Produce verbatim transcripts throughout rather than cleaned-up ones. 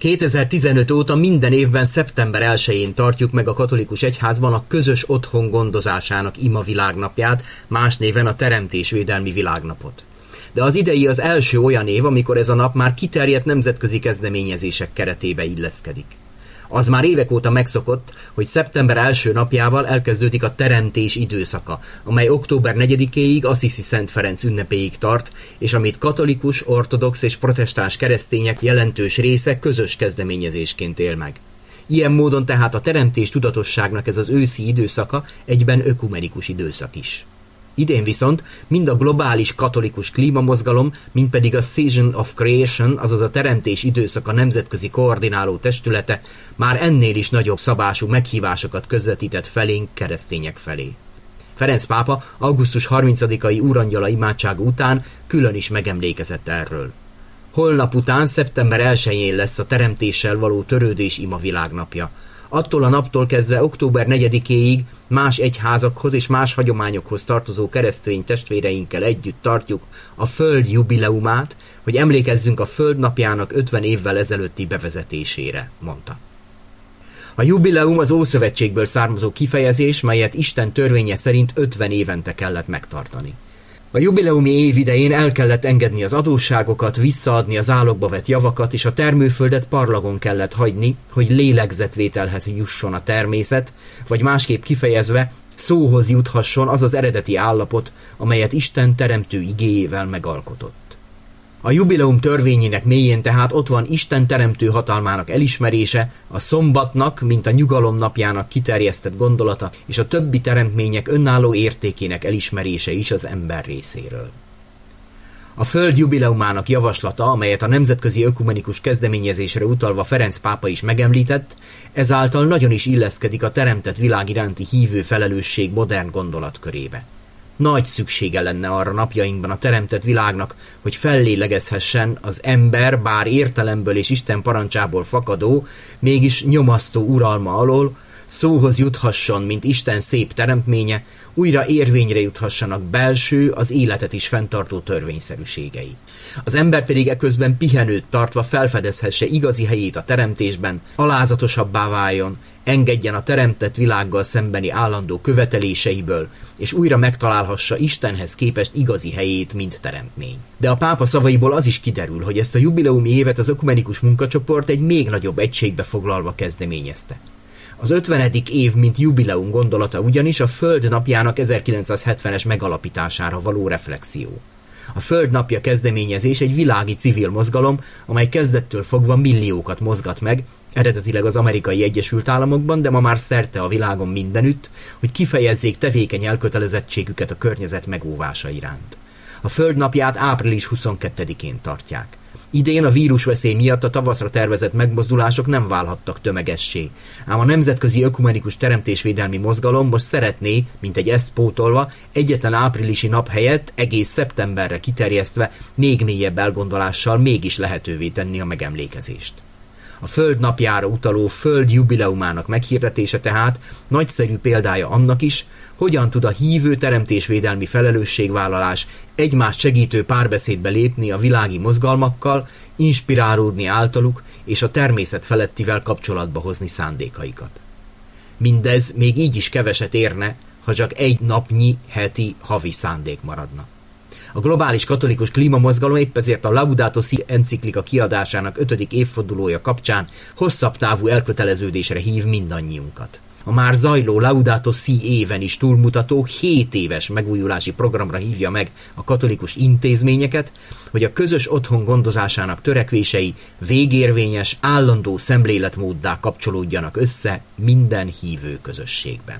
kétezer-tizenöt óta minden évben szeptember elsején tartjuk meg a katolikus egyházban a közös otthon gondozásának ima világnapját, más néven a teremtésvédelmi világnapot. De az idei az első olyan év, amikor ez a nap már kiterjedt nemzetközi kezdeményezések keretébe illeszkedik. Az már évek óta megszokott, hogy szeptember első napjával elkezdődik a teremtés időszaka, amely október negyedikéig Assisi Szent Ferenc ünnepéig tart, és amit katolikus, ortodox és protestáns keresztények jelentős része közös kezdeményezésként él meg. Ilyen módon tehát a teremtés tudatosságnak ez az őszi időszaka egyben ökumenikus időszak is. Idén viszont mind a globális katolikus klímamozgalom, mind pedig a Season of Creation, azaz a teremtés időszaka nemzetközi koordináló testülete már ennél is nagyobb szabású meghívásokat közvetített felénk, keresztények felé. Ferenc pápa augusztus harmincadikai úrangyala imádsága után külön is megemlékezett erről. Holnap után, szeptember elsején lesz a teremtéssel való törődés ima világnapja. Attól a naptól kezdve október negyedikéig más egyházakhoz és más hagyományokhoz tartozó keresztény testvéreinkkel együtt tartjuk a Föld jubileumát, hogy emlékezzünk a Föld napjának ötven évvel ezelőtti bevezetésére, mondta. A jubileum az Ószövetségből származó kifejezés, melyet Isten törvénye szerint ötven évente kellett megtartani. A jubileumi év idején el kellett engedni az adósságokat, visszaadni az zálogba vett javakat, és a termőföldet parlagon kellett hagyni, hogy lélegzetvételhez jusson a természet, vagy másképp kifejezve, szóhoz juthasson az az eredeti állapot, amelyet Isten teremtő igéjével megalkotott. A jubileum törvényének mélyén tehát ott van Isten teremtő hatalmának elismerése, a szombatnak, mint a nyugalom napjának kiterjesztett gondolata, és a többi teremtmények önálló értékének elismerése is az ember részéről. A Föld jubileumának javaslata, amelyet a nemzetközi ökumenikus kezdeményezésre utalva Ferenc pápa is megemlített, ezáltal nagyon is illeszkedik a teremtett világ iránti hívő felelősség modern gondolatkörébe. Nagy szüksége lenne arra napjainkban a teremtett világnak, hogy fellélegezhessen az ember, bár értelemből és Isten parancsából fakadó, mégis nyomasztó uralma alól, szóhoz juthasson, mint Isten szép teremtménye, újra érvényre juthassanak belső, az életet is fenntartó törvényszerűségei. Az ember pedig eközben pihenőt tartva felfedezhesse igazi helyét a teremtésben, alázatosabbá váljon, engedjen a teremtett világgal szembeni állandó követeléseiből, és újra megtalálhassa Istenhez képest igazi helyét, mint teremtmény. De a pápa szavaiból az is kiderül, hogy ezt a jubileumi évet az ökumenikus munkacsoport egy még nagyobb egységbe foglalva kezdeményezte. Az ötvenedik év, mint jubileum gondolata ugyanis a Föld napjának ezerkilencszázhetvenes megalapítására való reflexió. A Föld napja kezdeményezés egy világi civil mozgalom, amely kezdettől fogva milliókat mozgat meg, eredetileg az Amerikai Egyesült Államokban, de ma már szerte a világon mindenütt, hogy kifejezzék tevékeny elkötelezettségüket a környezet megóvása iránt. A Föld napját április huszonkettedikén tartják. Idén a vírusveszély miatt a tavaszra tervezett megmozdulások nem válhattak tömegessé, ám a nemzetközi ökumenikus teremtésvédelmi mozgalom most szeretné, mint egy ezt pótolva, egyetlen áprilisi nap helyett egész szeptemberre kiterjesztve még mélyebb elgondolással mégis lehetővé tenni a megemlékezést. A Föld napjára utaló Föld jubileumának meghirdetése tehát nagyszerű példája annak is, hogyan tud a hívő teremtésvédelmi felelősségvállalás egymást segítő párbeszédbe lépni a világi mozgalmakkal, inspirálódni általuk és a természet felettivel kapcsolatba hozni szándékaikat. Mindez még így is keveset érne, ha csak egy napnyi, heti, havi szándék maradna. A globális katolikus klímamozgalom épp ezért a Laudato Si enciklika kiadásának ötödik évfordulója kapcsán hosszabb távú elköteleződésre hív mindannyiunkat. A már zajló Laudato Si éven is túlmutató hét éves megújulási programra hívja meg a katolikus intézményeket, hogy a közös otthon gondozásának törekvései végérvényes, állandó szemléletmóddá kapcsolódjanak össze minden hívő közösségben.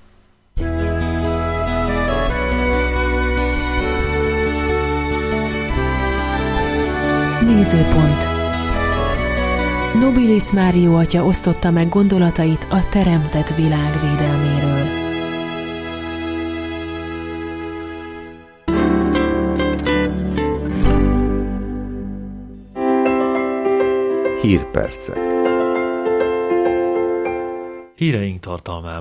Nézőpont. Nobilis Mário atya osztotta meg gondolatait a teremtett világ védelméről. Hírpercek. Híreink tartalmában